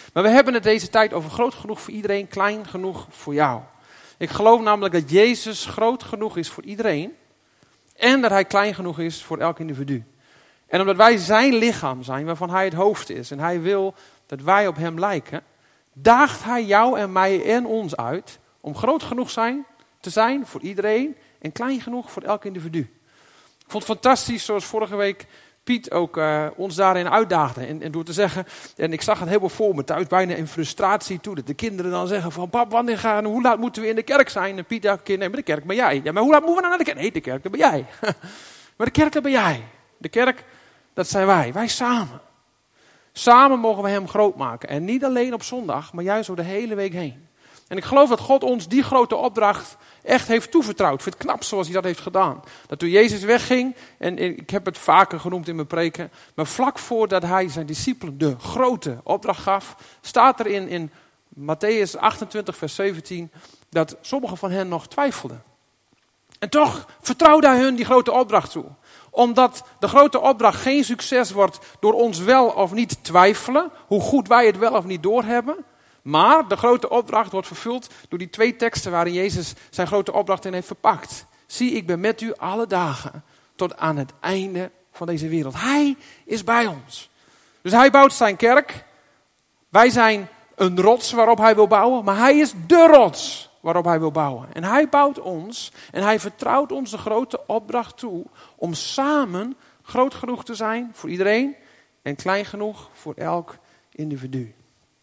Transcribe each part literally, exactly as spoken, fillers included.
Maar we hebben het deze tijd over groot genoeg voor iedereen, klein genoeg voor jou. Ik geloof namelijk dat Jezus groot genoeg is voor iedereen en dat hij klein genoeg is voor elk individu. En omdat wij zijn lichaam zijn, waarvan hij het hoofd is en hij wil dat wij op hem lijken, daagt hij jou en mij en ons uit om groot genoeg zijn, te zijn voor iedereen en klein genoeg voor elk individu. Ik vond het fantastisch, zoals vorige week Piet ook uh, ons daarin uitdaagde. En, en door te zeggen, en ik zag het helemaal voor me thuis, bijna in frustratie toe, dat de kinderen dan zeggen van, pap, wanneer gaan, hoe laat moeten we in de kerk zijn? En Piet elke keer, nee, maar de kerk ben jij. Ja, maar hoe laat moeten we nou naar de kerk? Nee, de kerk, dat ben jij. Maar de kerk, dat ben jij. De kerk, dat zijn wij. Wij samen. Samen mogen we hem groot maken. En niet alleen op zondag, maar juist door de hele week heen. En ik geloof dat God ons die grote opdracht echt heeft toevertrouwd. Ik vind het knap zoals hij dat heeft gedaan. Dat toen Jezus wegging, en ik heb het vaker genoemd in mijn preken, maar vlak voordat hij zijn discipelen de grote opdracht gaf, staat er in, in Matthäus achtentwintig vers zeventien, dat sommigen van hen nog twijfelden. En toch vertrouwde hij hun die grote opdracht toe. Omdat de grote opdracht geen succes wordt door ons wel of niet twijfelen, hoe goed wij het wel of niet doorhebben. Maar de grote opdracht wordt vervuld door die twee teksten waarin Jezus zijn grote opdracht in heeft verpakt. Zie, ik ben met u alle dagen tot aan het einde van deze wereld. Hij is bij ons. Dus hij bouwt zijn kerk. Wij zijn een rots waarop hij wil bouwen. Maar hij is de rots waarop hij wil bouwen. En hij bouwt ons en hij vertrouwt ons de grote opdracht toe om samen groot genoeg te zijn voor iedereen en klein genoeg voor elk individu.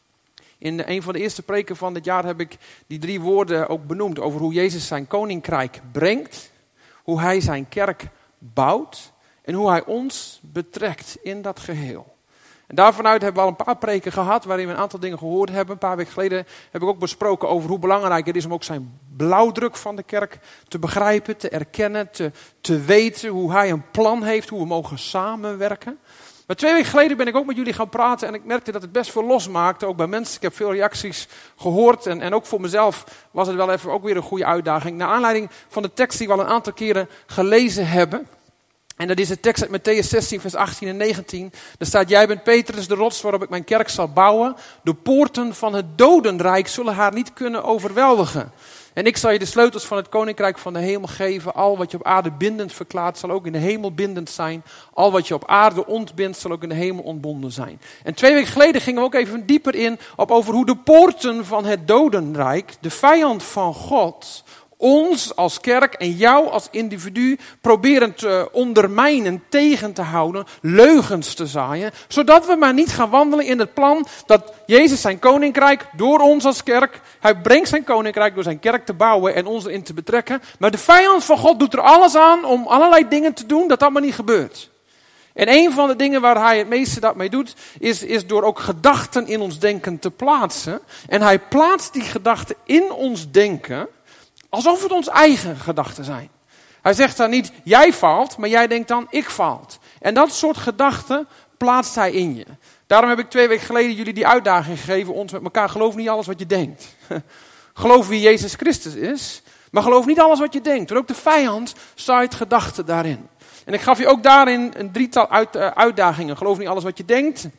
In een van de eerste preken van dit jaar heb ik die drie woorden ook benoemd over hoe Jezus zijn koninkrijk brengt, hoe hij zijn kerk bouwt en hoe hij ons betrekt in dat geheel. En daarvanuit hebben we al een paar preken gehad waarin we een aantal dingen gehoord hebben. Een paar weken geleden heb ik ook besproken over hoe belangrijk het is om ook zijn blauwdruk van de kerk te begrijpen, te erkennen, te, te weten hoe hij een plan heeft, hoe we mogen samenwerken. Maar twee weken geleden ben ik ook met jullie gaan praten en ik merkte dat het best veel losmaakte, ook bij mensen. Ik heb veel reacties gehoord en, en ook voor mezelf was het wel even ook weer een goede uitdaging. Naar aanleiding van de tekst die we al een aantal keren gelezen hebben. En dat is de tekst uit Matthäus zestien vers achttien en negentien. Daar staat, jij bent Petrus de rots waarop ik mijn kerk zal bouwen. De poorten van het dodenrijk zullen haar niet kunnen overweldigen. En ik zal je de sleutels van het koninkrijk van de hemel geven. Al wat je op aarde bindend verklaart, zal ook in de hemel bindend zijn. Al wat je op aarde ontbindt, zal ook in de hemel ontbonden zijn. En twee weken geleden gingen we ook even dieper in op over hoe de poorten van het dodenrijk, de vijand van God, ons als kerk en jou als individu proberen te ondermijnen, tegen te houden, leugens te zaaien, zodat we maar niet gaan wandelen in het plan dat Jezus zijn koninkrijk door ons als kerk, hij brengt zijn koninkrijk door zijn kerk te bouwen en ons erin te betrekken, maar de vijand van God doet er alles aan om allerlei dingen te doen dat dat maar niet gebeurt. En een van de dingen waar hij het meeste dat mee doet, is, is door ook gedachten in ons denken te plaatsen. En hij plaatst die gedachten in ons denken alsof het ons eigen gedachten zijn. Hij zegt dan niet, jij faalt, maar jij denkt dan, ik faalt. En dat soort gedachten plaatst hij in je. Daarom heb ik twee weken geleden jullie die uitdaging gegeven, ons met elkaar, geloof niet alles wat je denkt. Geloof wie Jezus Christus is, maar geloof niet alles wat je denkt. Want ook de vijand zaait gedachten daarin. En ik gaf je ook daarin een drietal uit, uh, uitdagingen. Geloof niet alles wat je denkt.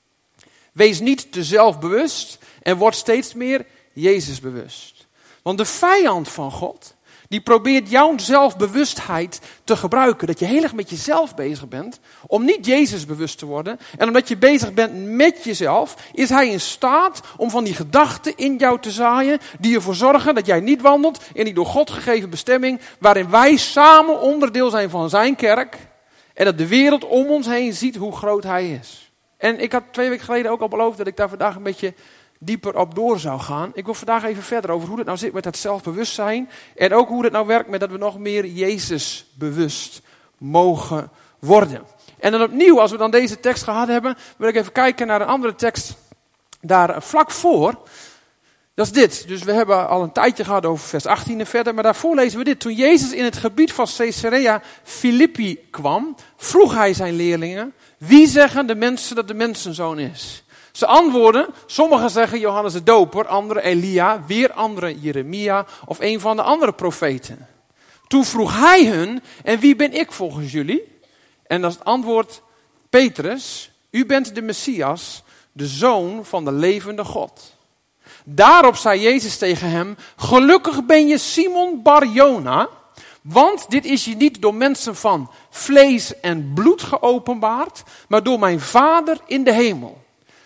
Wees niet te zelfbewust en word steeds meer Jezusbewust. Want de vijand van God, die probeert jouw zelfbewustheid te gebruiken. Dat je heel erg met jezelf bezig bent, om niet Jezus bewust te worden. En omdat je bezig bent met jezelf, is hij in staat om van die gedachten in jou te zaaien, die ervoor zorgen dat jij niet wandelt in die door God gegeven bestemming, waarin wij samen onderdeel zijn van zijn kerk. En dat de wereld om ons heen ziet hoe groot hij is. En ik had twee weken geleden ook al beloofd dat ik daar vandaag een beetje dieper op door zou gaan. Ik wil vandaag even verder over hoe het nou zit met dat zelfbewustzijn. En ook hoe het nou werkt met dat we nog meer Jezus bewust mogen worden. En dan opnieuw, als we dan deze tekst gehad hebben, wil ik even kijken naar een andere tekst daar vlak voor. Dat is dit. Dus we hebben al een tijdje gehad over vers achttien en verder. Maar daarvoor lezen we dit. Toen Jezus in het gebied van Caesarea Philippi kwam, vroeg hij zijn leerlingen, wie zeggen de mensen dat de mensenzoon is? Ze antwoorden, sommigen zeggen Johannes de Doper, anderen Elia, weer anderen Jeremia of een van de andere profeten. Toen vroeg hij hun, en wie ben ik volgens jullie? En dat is het antwoord, Petrus, u bent de Messias, de Zoon van de levende God. Daarop zei Jezus tegen hem, gelukkig ben je Simon Bar-Jona, want dit is je niet door mensen van vlees en bloed geopenbaard, maar door mijn Vader in de hemel.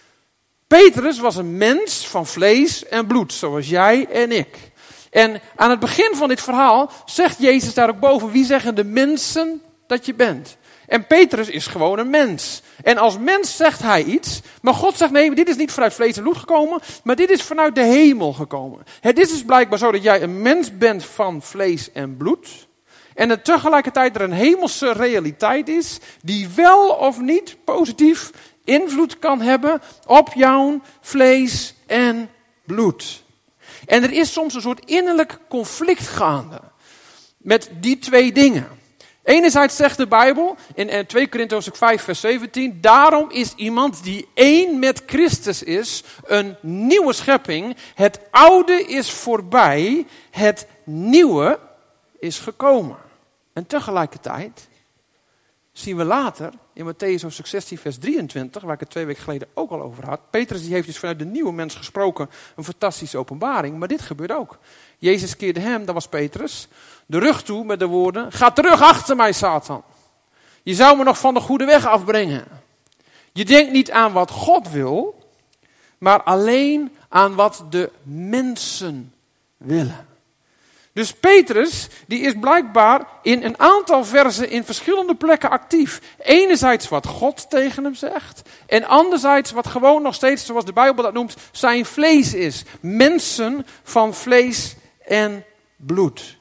Petrus was een mens van vlees en bloed, zoals jij en ik. En aan het begin van dit verhaal zegt Jezus daar ook boven, wie zeggen de mensen dat je bent? En Petrus is gewoon een mens. En als mens zegt hij iets, maar God zegt nee, dit is niet vanuit vlees en bloed gekomen, maar dit is vanuit de hemel gekomen. Het is dus blijkbaar zo dat jij een mens bent van vlees en bloed. En dat tegelijkertijd er een hemelse realiteit is, die wel of niet positief invloed kan hebben op jouw vlees en bloed. En er is soms een soort innerlijk conflict gaande met die twee dingen. Enerzijds zegt de Bijbel in twee Korinthe vijf vers zeventien, daarom is iemand die één met Christus is, een nieuwe schepping. Het oude is voorbij, het nieuwe is gekomen. En tegelijkertijd zien we later in Mattheüs hoofdstuk zestien vers drieëntwintig, waar ik het twee weken geleden ook al over had. Petrus die heeft dus vanuit de nieuwe mens gesproken, een fantastische openbaring, maar dit gebeurt ook. Jezus keerde hem, dat was Petrus, de rug toe met de woorden, ga terug achter mij, Satan. Je zou me nog van de goede weg afbrengen. Je denkt niet aan wat God wil, maar alleen aan wat de mensen willen. Dus Petrus, die is blijkbaar in een aantal versen in verschillende plekken actief. Enerzijds wat God tegen hem zegt. En anderzijds wat gewoon nog steeds, zoals de Bijbel dat noemt, zijn vlees is. Mensen van vlees en bloed.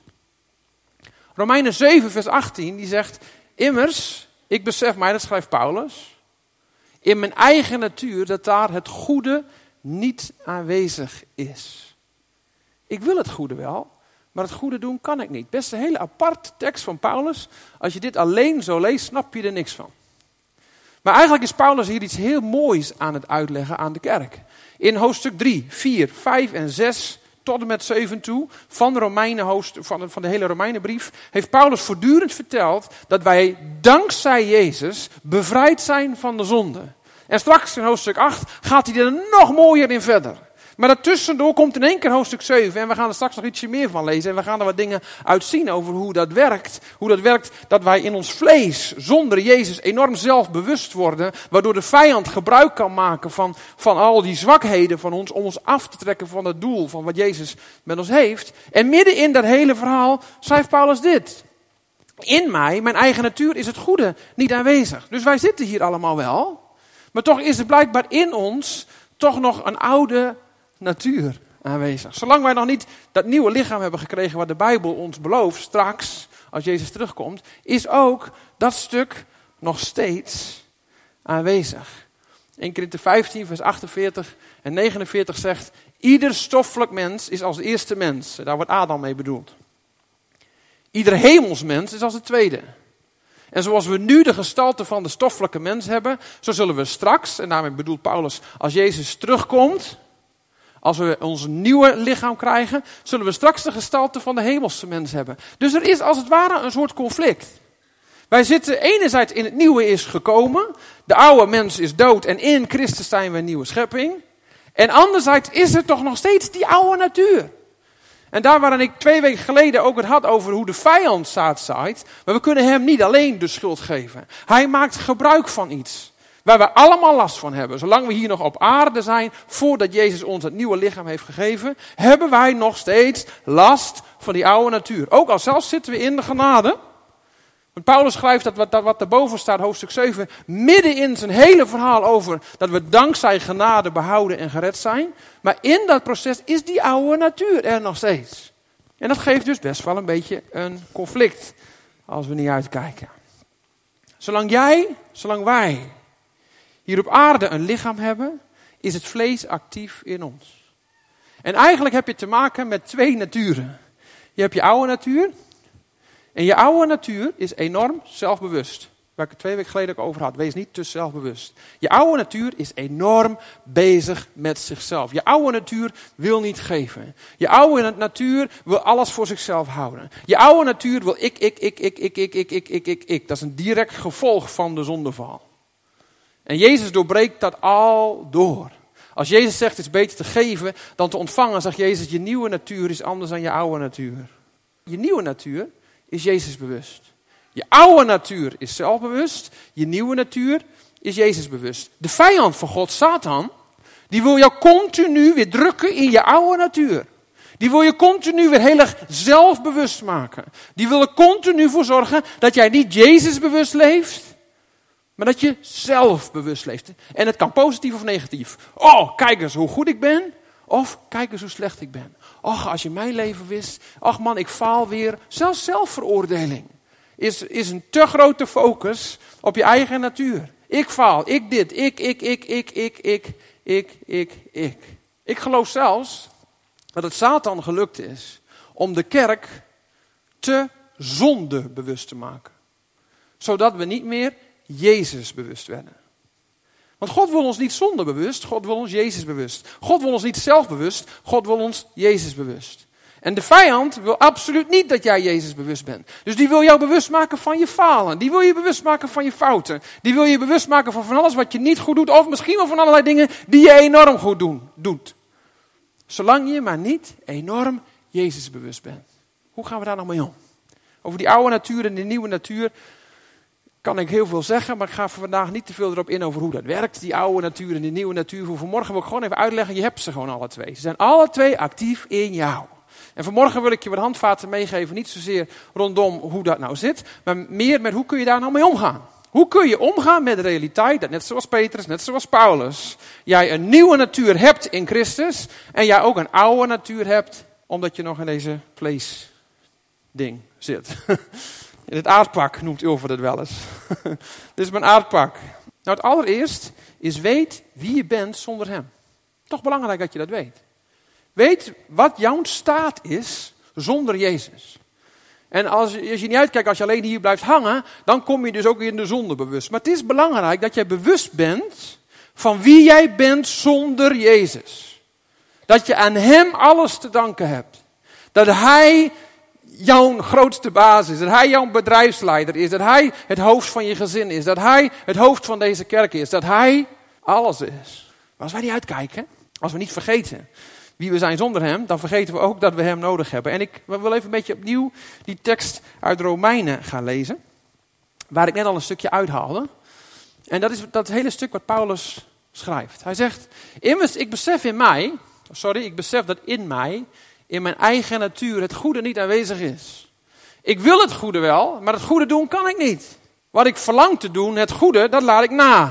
Romeinen zeven vers achttien, die zegt, immers, ik besef mij, dat schrijft Paulus, in mijn eigen natuur dat daar het goede niet aanwezig is. Ik wil het goede wel. Maar het goede doen kan ik niet. Best een hele aparte tekst van Paulus. Als je dit alleen zo leest, snap je er niks van. Maar eigenlijk is Paulus hier iets heel moois aan het uitleggen aan de kerk. In hoofdstuk drie, vier, vijf en zes tot en met zeven toe van de, Romeinen hoofdstuk, van de, van de hele Romeinenbrief heeft Paulus voortdurend verteld dat wij dankzij Jezus bevrijd zijn van de zonde. En straks in hoofdstuk acht gaat hij er nog mooier in verder. Maar daartussendoor komt in één keer hoofdstuk zeven en we gaan er straks nog ietsje meer van lezen. En we gaan er wat dingen uit zien over hoe dat werkt. Hoe dat werkt dat wij in ons vlees zonder Jezus enorm zelfbewust worden. Waardoor de vijand gebruik kan maken van, van al die zwakheden van ons. Om ons af te trekken van het doel van wat Jezus met ons heeft. En midden in dat hele verhaal schrijft Paulus dit. In mij, mijn eigen natuur, is het goede niet aanwezig. Dus wij zitten hier allemaal wel. Maar toch is er blijkbaar in ons toch nog een oude natuur aanwezig. Zolang wij nog niet dat nieuwe lichaam hebben gekregen wat de Bijbel ons belooft, straks, als Jezus terugkomt, is ook dat stuk nog steeds aanwezig. Eerste Korinthe vijftien vers achtenveertig en negenenveertig zegt, ieder stoffelijk mens is als de eerste mens. Daar wordt Adam mee bedoeld. Ieder hemelsmens is als de tweede. En zoals we nu de gestalte van de stoffelijke mens hebben, zo zullen we straks, en daarmee bedoelt Paulus, als Jezus terugkomt, als we ons nieuwe lichaam krijgen, zullen we straks de gestalte van de hemelse mens hebben. Dus er is als het ware een soort conflict. Wij zitten enerzijds in het nieuwe is gekomen. De oude mens is dood en in Christus zijn we een nieuwe schepping. En anderzijds is er toch nog steeds die oude natuur. En daar waarin ik twee weken geleden ook het had over hoe de vijand zaad zaait. Maar we kunnen hem niet alleen de schuld geven. Hij maakt gebruik van iets. Waar we allemaal last van hebben. Zolang we hier nog op aarde zijn, voordat Jezus ons het nieuwe lichaam heeft gegeven, hebben wij nog steeds last van die oude natuur. Ook al zelfs zitten we in de genade. Want Paulus schrijft dat wat, dat wat erboven staat, hoofdstuk zeven, midden in zijn hele verhaal over dat we dankzij genade behouden en gered zijn. Maar in dat proces is die oude natuur er nog steeds. En dat geeft dus best wel een beetje een conflict, als we niet uitkijken. Zolang jij, zolang wij hier op aarde een lichaam hebben, is het vlees actief in ons. En eigenlijk heb je te maken met twee naturen. Je hebt je oude natuur. En je oude natuur is enorm zelfbewust. Waar ik het twee weken geleden ook over had. Wees niet te zelfbewust. Je oude natuur is enorm bezig met zichzelf. Je oude natuur wil niet geven. Je oude natuur wil alles voor zichzelf houden. Je oude natuur wil ik, ik, ik, ik, ik, ik, ik, ik, ik, ik, ik. Dat is een direct gevolg van de zondeval. En Jezus doorbreekt dat al door. Als Jezus zegt het is beter te geven dan te ontvangen, zegt Jezus je nieuwe natuur is anders dan je oude natuur. Je nieuwe natuur is Jezus bewust. Je oude natuur is zelfbewust. Je nieuwe natuur is Jezus bewust. De vijand van God, Satan, die wil jou continu weer drukken in je oude natuur. Die wil je continu weer heel erg zelfbewust maken. Die wil er continu voor zorgen dat jij niet Jezus bewust leeft, maar dat je zelfbewust leeft. En het kan positief of negatief. Oh, kijk eens hoe goed ik ben. Of kijk eens hoe slecht ik ben. Och, als je mijn leven wist. Ach man, ik faal weer. Zelfs zelfveroordeling is, is een te grote focus op je eigen natuur. Ik faal, ik dit, ik, ik, ik, ik, ik, ik, ik, ik, ik. Ik geloof zelfs dat het Satan gelukt is om de kerk te zondebewust te maken. Zodat we niet meer Jezus bewust werden. Want God wil ons niet zondebewust, God wil ons Jezus bewust. God wil ons niet zelfbewust, God wil ons Jezus bewust. En de vijand wil absoluut niet dat jij Jezus bewust bent. Dus die wil jou bewust maken van je falen. Die wil je bewust maken van je fouten. Die wil je bewust maken van van alles wat je niet goed doet. Of misschien wel van allerlei dingen die je enorm goed doen, doet. Zolang je maar niet enorm Jezus bewust bent. Hoe gaan we daar nou mee om? Over die oude natuur en de nieuwe natuur kan ik heel veel zeggen, maar ik ga vandaag niet te veel erop in over hoe dat werkt. Die oude natuur en die nieuwe natuur. Voor vanmorgen wil ik gewoon even uitleggen, je hebt ze gewoon alle twee. Ze zijn alle twee actief in jou. En vanmorgen wil ik je wat handvaten meegeven, niet zozeer rondom hoe dat nou zit, maar meer met hoe kun je daar nou mee omgaan. Hoe kun je omgaan met de realiteit dat net zoals Petrus, net zoals Paulus, jij een nieuwe natuur hebt in Christus en jij ook een oude natuur hebt, omdat je nog in deze vleesding zit. In het aardpak noemt Ulver het wel eens. Dit is mijn aardpak. Nou, het allereerst is weet wie je bent zonder hem. Toch belangrijk dat je dat weet. Weet wat jouw staat is zonder Jezus. En als, als je niet uitkijkt, als je alleen hier blijft hangen, dan kom je dus ook in de zonde bewust. Maar het is belangrijk dat jij bewust bent van wie jij bent zonder Jezus. Dat je aan hem alles te danken hebt. Dat hij jouw grootste baas is. Dat hij jouw bedrijfsleider is. Dat hij het hoofd van je gezin is. Dat hij het hoofd van deze kerk is. Dat hij alles is. Maar als wij niet uitkijken, als we niet vergeten wie we zijn zonder hem, dan vergeten we ook dat we hem nodig hebben. En ik wil even een beetje opnieuw die tekst uit Romeinen gaan lezen. Waar ik net al een stukje uithaalde. En dat is dat hele stuk wat Paulus schrijft. Hij zegt, immers ik besef in mij, sorry, ik besef dat in mij, in mijn eigen natuur het goede niet aanwezig is. Ik wil het goede wel, maar het goede doen kan ik niet. Wat ik verlang te doen, het goede, dat laat ik na.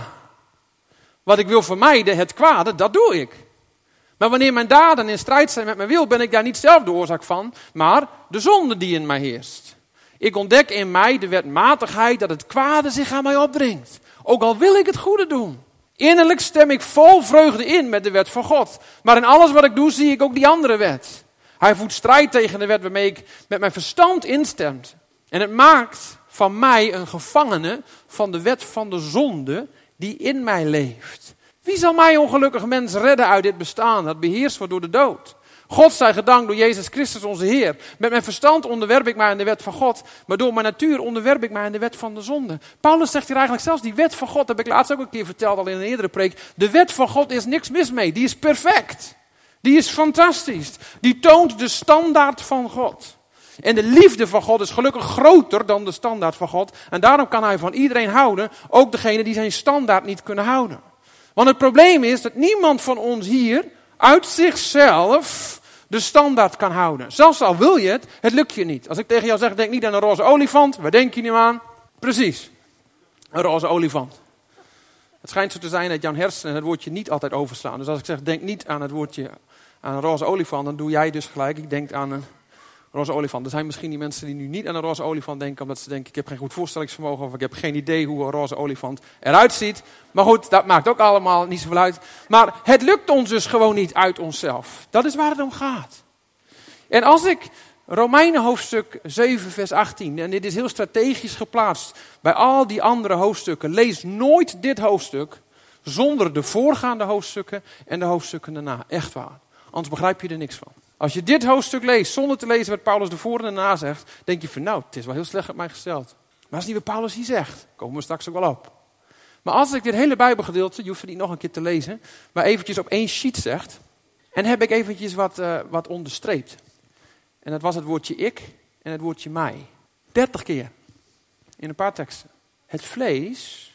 Wat ik wil vermijden, het kwade, dat doe ik. Maar wanneer mijn daden in strijd zijn met mijn wil, ben ik daar niet zelf de oorzaak van, maar de zonde die in mij heerst. Ik ontdek in mij de wetmatigheid dat het kwade zich aan mij opdringt. Ook al wil ik het goede doen. Innerlijk stem ik vol vreugde in met de wet van God. Maar in alles wat ik doe, zie ik ook die andere wet. Hij voert strijd tegen de wet waarmee ik met mijn verstand instemt. En het maakt van mij een gevangene van de wet van de zonde die in mij leeft. Wie zal mij, ongelukkig mens, redden uit dit bestaan dat beheerst wordt door de dood? God zij gedankt door Jezus Christus onze Heer. Met mijn verstand onderwerp ik mij aan de wet van God, maar door mijn natuur onderwerp ik mij aan de wet van de zonde. Paulus zegt hier eigenlijk zelfs die wet van God, dat heb ik laatst ook een keer verteld al in een eerdere preek. De wet van God is niks mis mee, die is perfect. Die is fantastisch. Die toont de standaard van God. En de liefde van God is gelukkig groter dan de standaard van God. En daarom kan hij van iedereen houden, ook degene die zijn standaard niet kunnen houden. Want het probleem is dat niemand van ons hier uit zichzelf de standaard kan houden. Zelfs al wil je het, het lukt je niet. Als ik tegen jou zeg, denk niet aan een roze olifant. Waar denk je nu aan? Precies. Een roze olifant. Het schijnt zo te zijn dat jouw hersenen het woordje niet altijd overslaan. Dus als ik zeg, denk niet aan het woordje aan een roze olifant, dan doe jij dus gelijk. Ik denk aan een roze olifant. Er zijn misschien die mensen die nu niet aan een roze olifant denken, omdat ze denken, ik heb geen goed voorstellingsvermogen of ik heb geen idee hoe een roze olifant eruit ziet. Maar goed, dat maakt ook allemaal niet zoveel uit. Maar het lukt ons dus gewoon niet uit onszelf. Dat is waar het om gaat. En als ik Romeinen hoofdstuk zeven vers achttien, en dit is heel strategisch geplaatst bij al die andere hoofdstukken, lees nooit dit hoofdstuk zonder de voorgaande hoofdstukken en de hoofdstukken daarna. Echt waar. Anders begrijp je er niks van. Als je dit hoofdstuk leest zonder te lezen wat Paulus ervoor en daarna zegt, denk je van nou, het is wel heel slecht met mij gesteld. Maar dat is niet wat Paulus hier zegt. Daar komen we straks ook wel op. Maar als ik dit hele Bijbelgedeelte, je hoeft het niet nog een keer te lezen, maar eventjes op één sheet zegt, en heb ik eventjes wat, uh, wat onderstreept. En dat was het woordje ik en het woordje mij. Dertig keer. In een paar teksten. Het vlees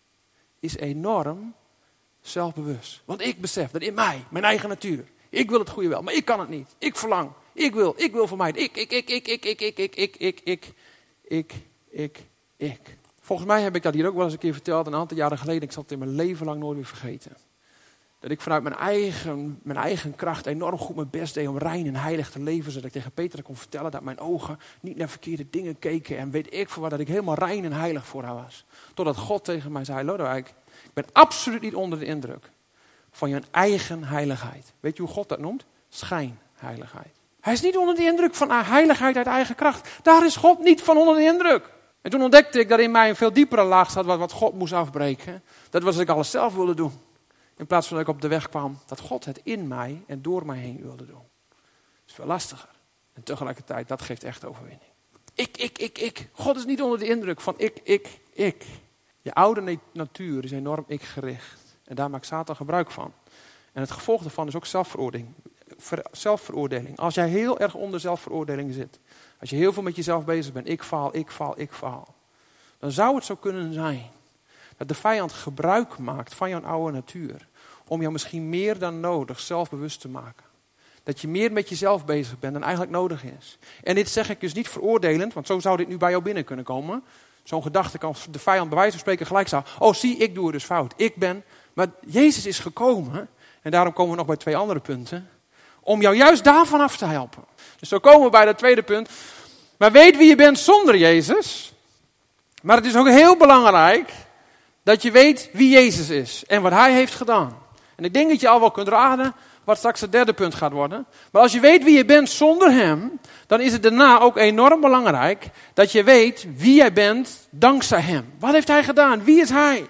is enorm zelfbewust. Want ik besef dat in mij, mijn eigen natuur, ik wil het goede wel, maar ik kan het niet. Ik verlang, ik wil, ik wil voor mij. Ik, ik, ik, ik, ik, ik, ik, ik, ik, ik, ik, ik, ik, ik. Volgens mij heb ik dat hier ook wel eens een keer verteld, een aantal jaren geleden. Ik zal het in mijn leven lang nooit weer vergeten. Dat ik vanuit mijn eigen, mijn eigen kracht enorm goed mijn best deed om rein en heilig te leven. Zodat ik tegen Petra kon vertellen dat mijn ogen niet naar verkeerde dingen keken. En weet ik voor wat, dat ik helemaal rein en heilig voor haar was. Totdat God tegen mij zei, Lodewijk, ik ben absoluut niet onder de indruk van je eigen heiligheid. Weet je hoe God dat noemt? Schijnheiligheid. Hij is niet onder de indruk van heiligheid uit eigen kracht. Daar is God niet van onder de indruk. En toen ontdekte ik dat in mij een veel diepere laag zat wat God moest afbreken. Dat was dat ik alles zelf wilde doen. In plaats van dat ik op de weg kwam dat God het in mij en door mij heen wilde doen. Dat is veel lastiger. En tegelijkertijd, dat geeft echt overwinning. Ik, ik, ik, ik. God is niet onder de indruk van ik, ik, ik. Je oude natuur is enorm ik-gericht. En daar maakt Satan gebruik van. En het gevolg daarvan is ook zelfveroordeling. zelfveroordeling. Als jij heel erg onder zelfveroordeling zit. Als je heel veel met jezelf bezig bent. Ik faal, ik faal, ik faal. Dan zou het zo kunnen zijn dat de vijand gebruik maakt van jouw oude natuur. Om jou misschien meer dan nodig zelfbewust te maken. Dat je meer met jezelf bezig bent dan eigenlijk nodig is. En dit zeg ik dus niet veroordelend. Want zo zou dit nu bij jou binnen kunnen komen. Zo'n gedachte kan de vijand bij wijze van spreken gelijk zeggen. Oh zie, ik doe het dus fout. Ik ben. Maar Jezus is gekomen. En daarom komen we nog bij twee andere punten. Om jou juist daarvan af te helpen. Dus zo komen we bij dat tweede punt. Maar weet wie je bent zonder Jezus. Maar het is ook heel belangrijk dat je weet wie Jezus is. En wat hij heeft gedaan. En ik denk dat je al wel kunt raden wat straks het derde punt gaat worden. Maar als je weet wie je bent zonder hem. Dan is het daarna ook enorm belangrijk dat je weet wie jij bent dankzij hem. Wat heeft hij gedaan? Wie is hij?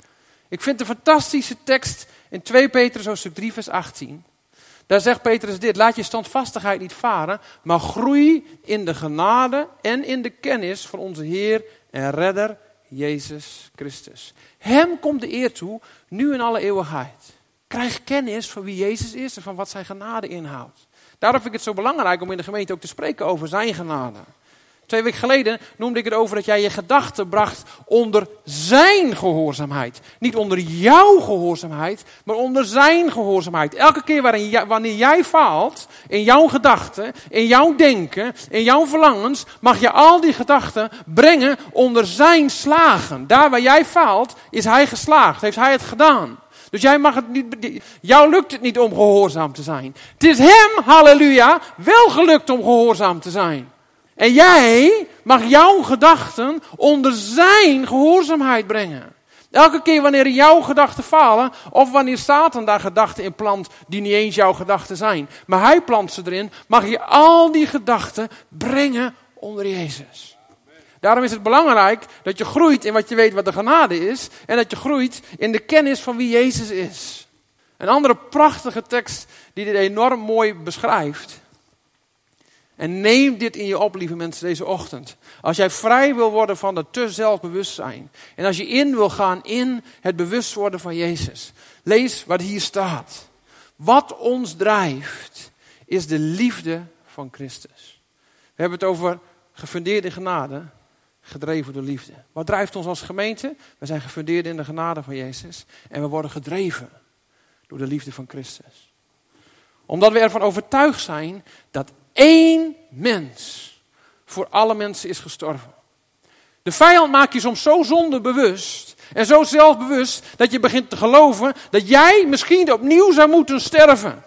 Ik vind een fantastische tekst in twee Petrus hoofdstuk drie vers achttien. Daar zegt Petrus dit, laat je standvastigheid niet varen, maar groei in de genade en in de kennis van onze Heer en Redder Jezus Christus. Hem komt de eer toe, nu in alle eeuwigheid. Krijg kennis van wie Jezus is en van wat zijn genade inhoudt. Daarom vind ik het zo belangrijk om in de gemeente ook te spreken over zijn genade. Twee weken geleden noemde ik het over dat jij je gedachten bracht onder zijn gehoorzaamheid. Niet onder jouw gehoorzaamheid, maar onder zijn gehoorzaamheid. Elke keer waarin jij, wanneer jij faalt, in jouw gedachten, in jouw denken, in jouw verlangens, mag je al die gedachten brengen onder zijn slagen. Daar waar jij faalt, is hij geslaagd, heeft hij het gedaan. Dus jij mag het niet, jou lukt het niet om gehoorzaam te zijn. Het is hem, halleluja, wel gelukt om gehoorzaam te zijn. En jij mag jouw gedachten onder zijn gehoorzaamheid brengen. Elke keer wanneer jouw gedachten falen, of wanneer Satan daar gedachten in plant die niet eens jouw gedachten zijn, maar hij plant ze erin, mag je al die gedachten brengen onder Jezus. Daarom is het belangrijk dat je groeit in wat je weet wat de genade is, en dat je groeit in de kennis van wie Jezus is. Een andere prachtige tekst die dit enorm mooi beschrijft. En neem dit in je op, lieve mensen, deze ochtend. Als jij vrij wil worden van dat te zelfbewustzijn. En als je in wil gaan in het bewust worden van Jezus. Lees wat hier staat. Wat ons drijft, is de liefde van Christus. We hebben het over gefundeerd in genade, gedreven door liefde. Wat drijft ons als gemeente? We zijn gefundeerd in de genade van Jezus. En we worden gedreven door de liefde van Christus. Omdat we ervan overtuigd zijn dat één mens voor alle mensen is gestorven. De vijand maakt je soms zo zondebewust en zo zelfbewust dat je begint te geloven dat jij misschien opnieuw zou moeten sterven.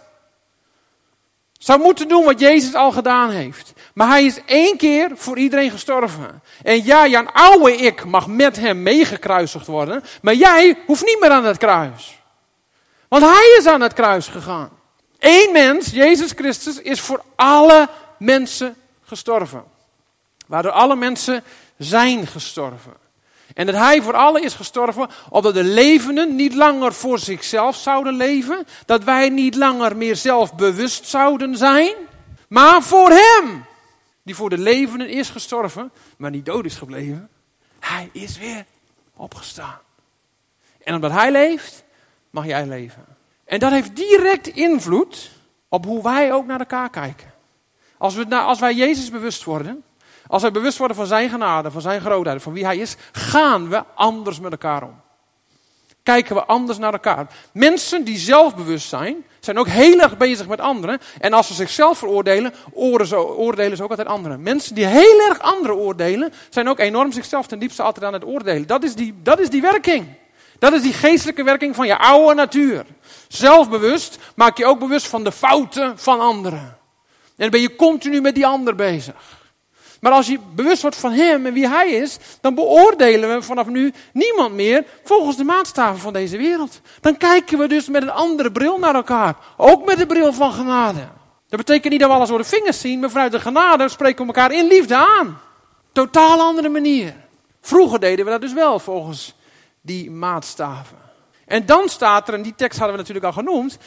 Zou moeten doen wat Jezus al gedaan heeft. Maar hij is één keer voor iedereen gestorven. En ja, jouw oude ik mag met hem meegekruisigd worden, maar jij hoeft niet meer aan het kruis. Want hij is aan het kruis gegaan. Eén mens, Jezus Christus, is voor alle mensen gestorven. Waardoor alle mensen zijn gestorven. En dat hij voor allen is gestorven, opdat de levenden niet langer voor zichzelf zouden leven. Dat wij niet langer meer zelfbewust zouden zijn. Maar voor hem, die voor de levenden is gestorven, maar niet dood is gebleven. Hij is weer opgestaan. En omdat hij leeft, mag jij leven. En dat heeft direct invloed op hoe wij ook naar elkaar kijken. Als, we, als wij Jezus bewust worden, als wij bewust worden van zijn genade, van zijn grootheid, van wie hij is, gaan we anders met elkaar om. Kijken we anders naar elkaar. Mensen die zelfbewust zijn, zijn ook heel erg bezig met anderen. En als ze zichzelf veroordelen, oordelen ze ook altijd anderen. Mensen die heel erg anderen oordelen, zijn ook enorm zichzelf ten diepste altijd aan het oordelen. Dat is die, dat is die werking. Dat is die geestelijke werking van je oude natuur. Zelfbewust maak je ook bewust van de fouten van anderen. En dan ben je continu met die ander bezig. Maar als je bewust wordt van hem en wie hij is, dan beoordelen we vanaf nu niemand meer volgens de maatstaven van deze wereld. Dan kijken we dus met een andere bril naar elkaar. Ook met de bril van genade. Dat betekent niet dat we alles door de vingers zien, maar vanuit de genade spreken we elkaar in liefde aan. Totaal andere manier. Vroeger deden we dat dus wel volgens die maatstaven. En dan staat er, en die tekst hadden we natuurlijk al genoemd,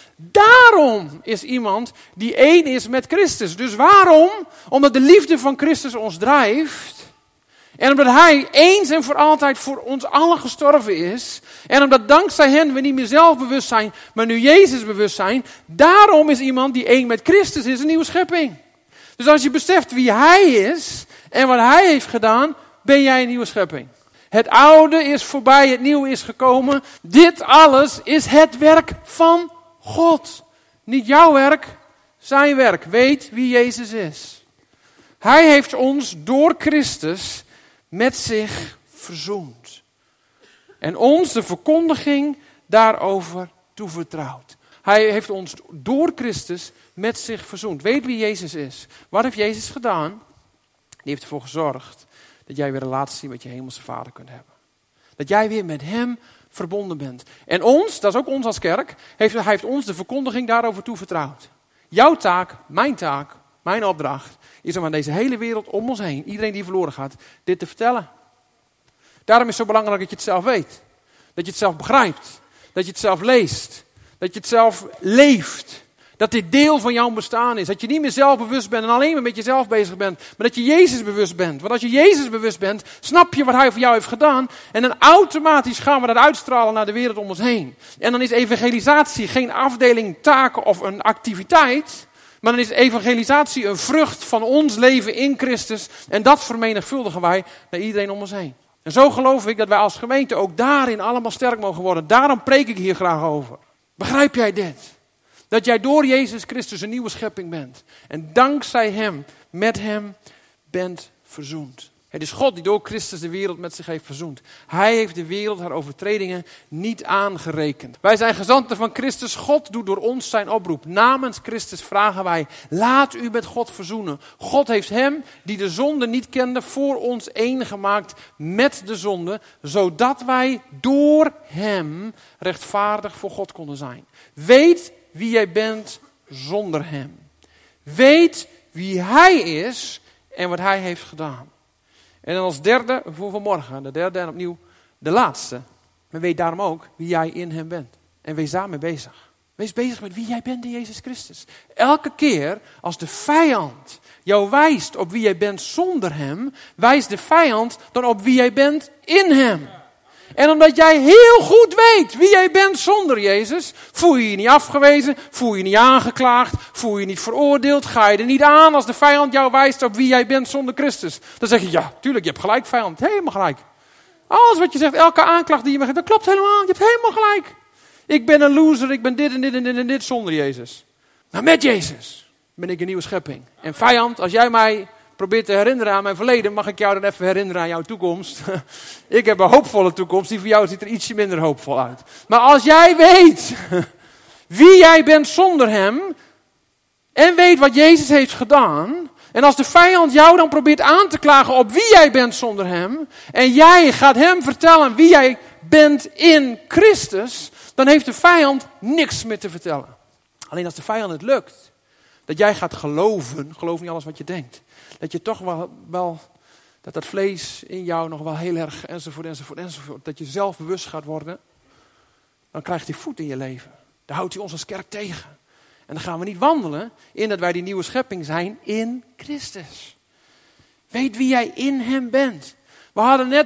daarom is iemand die één is met Christus. Dus waarom? Omdat de liefde van Christus ons drijft. En omdat hij eens en voor altijd voor ons allen gestorven is. En omdat dankzij hen we niet meer zelfbewust zijn, maar nu Jezus bewust zijn. Daarom is iemand die één met Christus is een nieuwe schepping. Dus als je beseft wie hij is en wat hij heeft gedaan, ben jij een nieuwe schepping. Het oude is voorbij, het nieuwe is gekomen. Dit alles is het werk van God. Niet jouw werk, zijn werk. Weet wie Jezus is. Hij heeft ons door Christus met zich verzoend. En ons de verkondiging daarover toevertrouwd. Hij heeft ons door Christus met zich verzoend. Weet wie Jezus is. Wat heeft Jezus gedaan? Die heeft ervoor gezorgd dat jij weer een relatie met je hemelse vader kunt hebben. Dat jij weer met hem verbonden bent. En ons, dat is ook ons als kerk, heeft, hij heeft ons de verkondiging daarover toevertrouwd. Jouw taak, mijn taak, mijn opdracht, is om aan deze hele wereld om ons heen, iedereen die verloren gaat, dit te vertellen. Daarom is het zo belangrijk dat je het zelf weet. Dat je het zelf begrijpt. Dat je het zelf leest. Dat je het zelf leeft. Dat dit deel van jouw bestaan is. Dat je niet meer zelfbewust bent en alleen maar met jezelf bezig bent. Maar dat je Jezus bewust bent. Want als je Jezus bewust bent, snap je wat hij voor jou heeft gedaan. En dan automatisch gaan we dat uitstralen naar de wereld om ons heen. En dan is evangelisatie geen afdeling, taken of een activiteit. Maar dan is evangelisatie een vrucht van ons leven in Christus. En dat vermenigvuldigen wij naar iedereen om ons heen. En zo geloof ik dat wij als gemeente ook daarin allemaal sterk mogen worden. Daarom preek ik hier graag over. Begrijp jij dit? Dat jij door Jezus Christus een nieuwe schepping bent. En dankzij hem, met hem, bent verzoend. Het is God die door Christus de wereld met zich heeft verzoend. Hij heeft de wereld haar overtredingen niet aangerekend. Wij zijn gezanten van Christus. God doet door ons zijn oproep. Namens Christus vragen wij, laat u met God verzoenen. God heeft hem, die de zonde niet kende, voor ons één gemaakt met de zonde. Zodat wij door hem rechtvaardig voor God konden zijn. Weet wie jij bent zonder hem. Weet wie hij is en wat hij heeft gedaan. En dan als derde voor vanmorgen, de derde en opnieuw de laatste. Maar weet daarom ook wie jij in hem bent. En wees daarmee bezig. Wees bezig met wie jij bent in Jezus Christus. Elke keer als de vijand jou wijst op wie jij bent zonder hem, wijst de vijand dan op wie jij bent in hem. En omdat jij heel goed weet wie jij bent zonder Jezus, voel je je niet afgewezen, voel je je niet aangeklaagd, voel je je niet veroordeeld, ga je er niet aan als de vijand jou wijst op wie jij bent zonder Christus. Dan zeg je, ja, tuurlijk, je hebt gelijk, vijand, helemaal gelijk. Alles wat je zegt, elke aanklacht die je me geeft, dat klopt helemaal, je hebt helemaal gelijk. Ik ben een loser, ik ben dit en dit en dit en dit zonder Jezus. Maar met Jezus ben ik een nieuwe schepping. En vijand, als jij mij probeert te herinneren aan mijn verleden, mag ik jou dan even herinneren aan jouw toekomst. Ik heb een hoopvolle toekomst, die voor jou ziet er ietsje minder hoopvol uit. Maar als jij weet wie jij bent zonder hem, en weet wat Jezus heeft gedaan, en als de vijand jou dan probeert aan te klagen op wie jij bent zonder hem, en jij gaat hem vertellen wie jij bent in Christus, dan heeft de vijand niks meer te vertellen. Alleen als de vijand het lukt, dat jij gaat geloven, geloof niet alles wat je denkt, dat je toch wel, wel, dat dat vlees in jou nog wel heel erg, enzovoort, enzovoort, enzovoort, dat je zelf bewust gaat worden, dan krijgt hij voet in je leven. Dan houdt hij ons als kerk tegen. En dan gaan we niet wandelen in dat wij die nieuwe schepping zijn in Christus. Weet wie jij in hem bent. We hadden net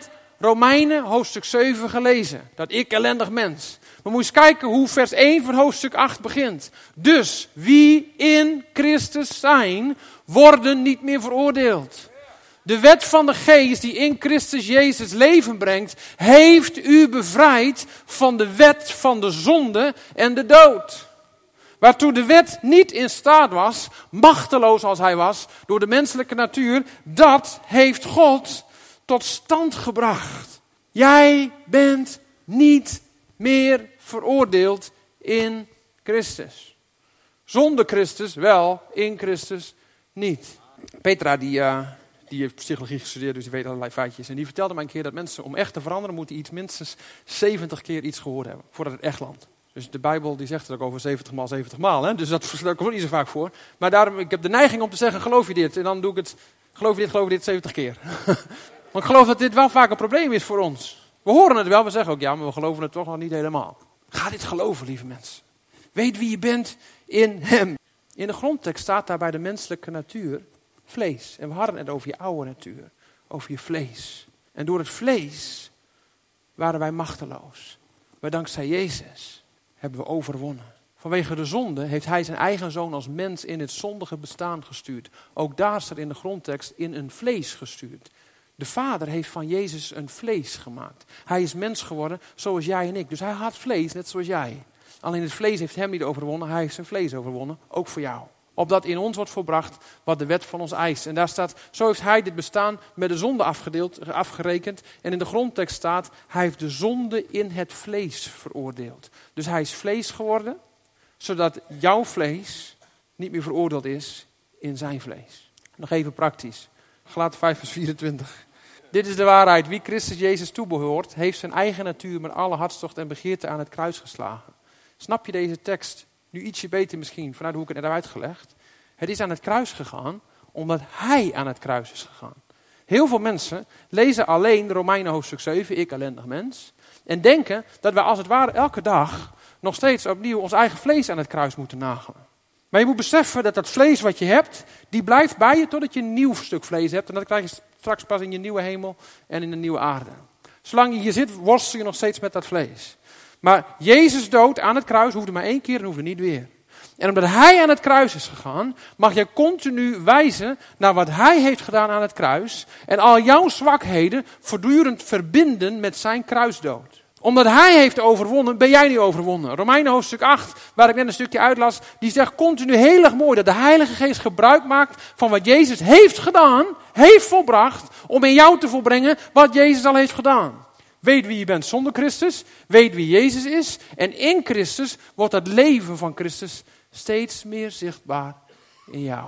Romeinen hoofdstuk zeven gelezen. Dat ik ellendig mens. We moeten eens kijken hoe vers één van hoofdstuk acht begint. Dus wie in Christus zijn, worden niet meer veroordeeld. De wet van de geest die in Christus Jezus leven brengt, heeft u bevrijd van de wet van de zonde en de dood. Waartoe de wet niet in staat was, machteloos als hij was, door de menselijke natuur, dat heeft God tot stand gebracht. Jij bent niet meer veroordeeld in Christus. Zonder Christus wel, in Christus niet. Petra die, uh, die heeft psychologie gestudeerd, dus die weet allerlei feitjes. En die vertelde mij een keer dat mensen om echt te veranderen moeten iets minstens zeventig keer iets gehoord hebben. Voordat het echt landt. Dus de Bijbel die zegt het ook over zeventig maal zeventig maal. Hè? Dus dat, dat komt niet zo vaak voor. Maar daarom, ik heb de neiging om te zeggen, geloof je dit? En dan doe ik het, geloof je dit, geloof je dit zeventig keer. Want ik geloof dat dit wel vaak een probleem is voor ons. We horen het wel, we zeggen ook ja, maar we geloven het toch nog niet helemaal. Ga dit geloven, lieve mensen. Weet wie je bent in hem. In de grondtekst staat daar bij de menselijke natuur vlees. En we hadden het over je oude natuur. Over je vlees. En door het vlees waren wij machteloos. Maar dankzij Jezus hebben we overwonnen. Vanwege de zonde heeft hij zijn eigen zoon als mens in het zondige bestaan gestuurd. Ook daar staat in de grondtekst in een vlees gestuurd. De Vader heeft van Jezus een vlees gemaakt. Hij is mens geworden zoals jij en ik. Dus hij had vlees net zoals jij. Alleen het vlees heeft hem niet overwonnen. Hij heeft zijn vlees overwonnen. Ook voor jou. Opdat in ons wordt volbracht wat de wet van ons eist. En daar staat, zo heeft hij dit bestaan met de zonde afgedeeld, afgerekend. En in de grondtekst staat, hij heeft de zonde in het vlees veroordeeld. Dus hij is vlees geworden, zodat jouw vlees niet meer veroordeeld is in zijn vlees. Nog even praktisch. Galaten vijf vers vierentwintig. Dit is de waarheid. Wie Christus Jezus toebehoort, heeft zijn eigen natuur met alle hartstocht en begeerte aan het kruis geslagen. Snap je deze tekst nu ietsje beter misschien, vanuit hoe ik het net heb uitgelegd? Het is aan het kruis gegaan, omdat hij aan het kruis is gegaan. Heel veel mensen lezen alleen Romeinen hoofdstuk zeven, ik ellendig mens, en denken dat wij als het ware elke dag nog steeds opnieuw ons eigen vlees aan het kruis moeten nagelen. Maar je moet beseffen dat dat vlees wat je hebt, die blijft bij je totdat je een nieuw stuk vlees hebt. En dat krijg je straks pas in je nieuwe hemel en in de nieuwe aarde. Zolang je hier zit, worstel je nog steeds met dat vlees. Maar Jezus dood aan het kruis hoefde maar één keer en hoefde niet weer. En omdat hij aan het kruis is gegaan, mag je continu wijzen naar wat hij heeft gedaan aan het kruis. En al jouw zwakheden voortdurend verbinden met zijn kruisdood. Omdat hij heeft overwonnen, ben jij niet overwonnen. Romeinen hoofdstuk acht, waar ik net een stukje uitlas, die zegt continu heel erg mooi dat de Heilige Geest gebruik maakt van wat Jezus heeft gedaan, heeft volbracht, om in jou te volbrengen wat Jezus al heeft gedaan. Weet wie je bent zonder Christus, weet wie Jezus is. En in Christus wordt het leven van Christus steeds meer zichtbaar in jou.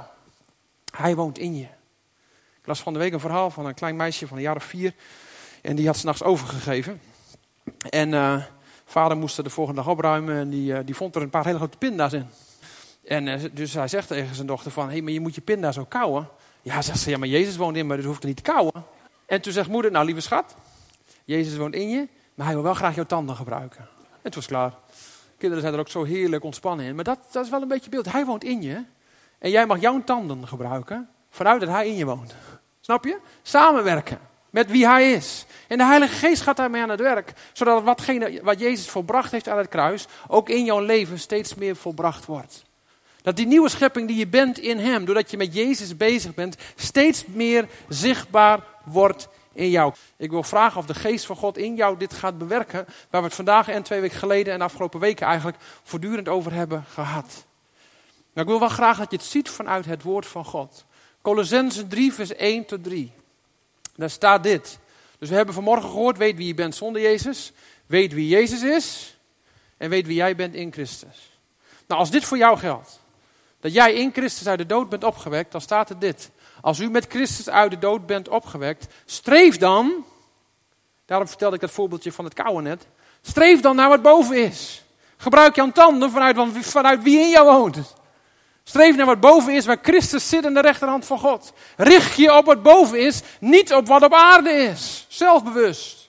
Hij woont in je. Ik las van de week een verhaal van een klein meisje van een jaar of vier. En die had 's nachts overgegeven. En uh, vader moest er de volgende dag opruimen en die, uh, die vond er een paar hele grote pinda's in. En uh, dus hij zegt tegen zijn dochter van, hé, hey, maar je moet je pinda's ook kauwen. Ja, zegt ze, ja, maar Jezus woont in me, dus hoeft er niet te kauwen. En toen zegt moeder, nou lieve schat, Jezus woont in je, maar hij wil wel graag jouw tanden gebruiken. En het was klaar. Kinderen zijn er ook zo heerlijk ontspannen in. Maar dat, dat is wel een beetje beeld. Hij woont in je en jij mag jouw tanden gebruiken vanuit dat hij in je woont. Snap je? Samenwerken met wie hij is. En de Heilige Geest gaat daarmee aan het werk. Zodat watgene wat Jezus volbracht heeft aan het kruis ook in jouw leven steeds meer volbracht wordt. Dat die nieuwe schepping die je bent in hem, doordat je met Jezus bezig bent, steeds meer zichtbaar wordt in jou. Ik wil vragen of de Geest van God in jou dit gaat bewerken, waar we het vandaag en twee weken geleden en de afgelopen weken eigenlijk voortdurend over hebben gehad. Maar ik wil wel graag dat je het ziet vanuit het woord van God. Kolossenzen drie vers één tot drie. Daar staat dit. Dus we hebben vanmorgen gehoord, weet wie je bent zonder Jezus, weet wie Jezus is en weet wie jij bent in Christus. Nou, als dit voor jou geldt, dat jij in Christus uit de dood bent opgewekt, dan staat er dit. Als u met Christus uit de dood bent opgewekt, streef dan, daarom vertelde ik dat voorbeeldje van het kauwen net, streef dan naar wat boven is. Gebruik jouw tanden vanuit, vanuit wie in jou woont. Streef naar wat boven is, waar Christus zit aan de rechterhand van God. Richt je op wat boven is, niet op wat op aarde is. Zelfbewust.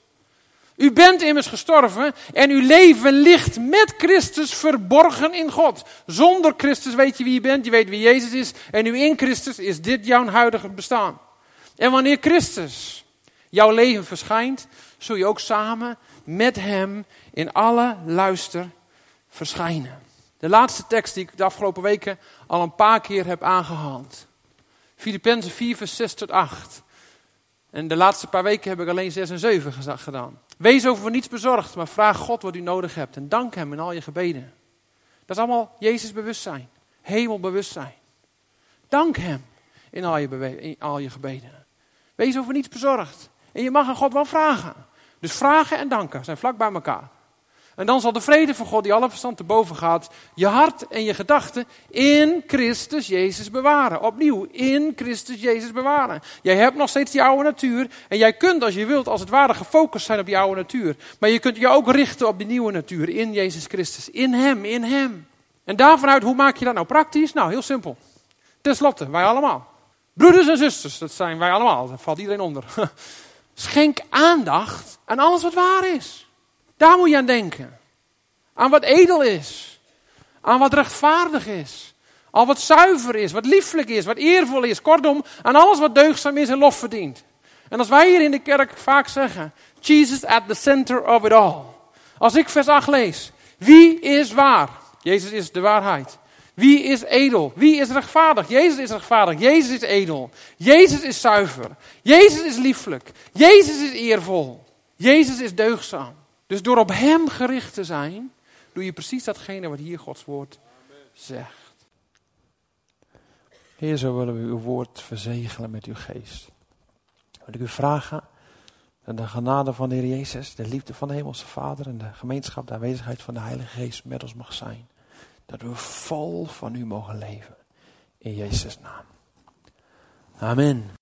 U bent immers gestorven en uw leven ligt met Christus verborgen in God. Zonder Christus weet je wie je bent, je weet wie Jezus is. En nu in Christus is dit jouw huidige bestaan. En wanneer Christus jouw leven verschijnt, zul je ook samen met hem in alle luister verschijnen. De laatste tekst die ik de afgelopen weken al een paar keer heb aangehaald. Filippenzen vier vers zes tot acht. En de laatste paar weken heb ik alleen zes en zeven gedaan. Wees over niets bezorgd, maar vraag God wat u nodig hebt. En dank hem in al je gebeden. Dat is allemaal Jezus bewustzijn. Hemelbewustzijn. Dank hem in al je, bewe- in al je gebeden. Wees over niets bezorgd. En je mag aan God wel vragen. Dus vragen en danken zijn vlak bij elkaar. En dan zal de vrede van God, die alle verstand te boven gaat, je hart en je gedachten in Christus Jezus bewaren. Opnieuw, in Christus Jezus bewaren. Jij hebt nog steeds die oude natuur. En jij kunt, als je wilt, als het ware gefocust zijn op die oude natuur. Maar je kunt je ook richten op die nieuwe natuur, in Jezus Christus. In hem, in hem. En daarvanuit, hoe maak je dat nou praktisch? Nou, heel simpel. Ten slotte, wij allemaal. Broeders en zusters, dat zijn wij allemaal. Daar valt iedereen onder. Schenk aandacht aan alles wat waar is. Daar moet je aan denken. Aan wat edel is. Aan wat rechtvaardig is. Al wat zuiver is, wat lieflijk is, wat eervol is. Kortom, aan alles wat deugdzaam is en lof verdient. En als wij hier in de kerk vaak zeggen, Jesus at the center of it all. Als ik vers acht lees, wie is waar? Jezus is de waarheid. Wie is edel? Wie is rechtvaardig? Jezus is rechtvaardig. Jezus is edel. Jezus is zuiver. Jezus is lieflijk. Jezus is eervol. Jezus is deugdzaam. Dus door op hem gericht te zijn, doe je precies datgene wat hier Gods woord zegt. Heer, zo willen we uw woord verzegelen met uw geest. Wil ik u vragen dat de genade van de Heer Jezus, de liefde van de Hemelse Vader en de gemeenschap, de aanwezigheid van de Heilige Geest met ons mag zijn. Dat we vol van u mogen leven. In Jezus' naam. Amen.